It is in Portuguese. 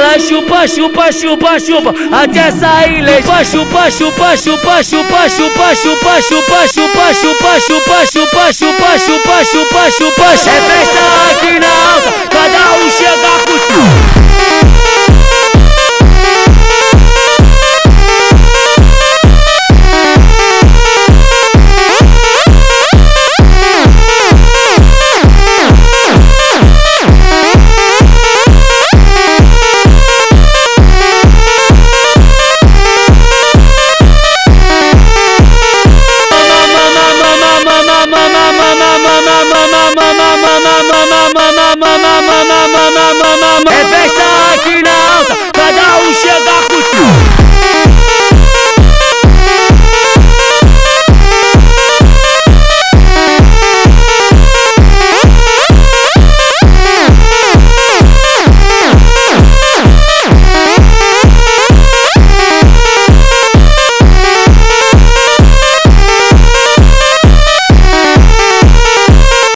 vai chupa, chupa, chupa, chupa, até sair leite. Chupa, chupa, chupa, chupa, chupa, chupa, chupa, chupa, chupa, chupa, chupa, chupa, chupa, chupa, chupa, chupa. É festa aqui na alta, cada um chega com tudo.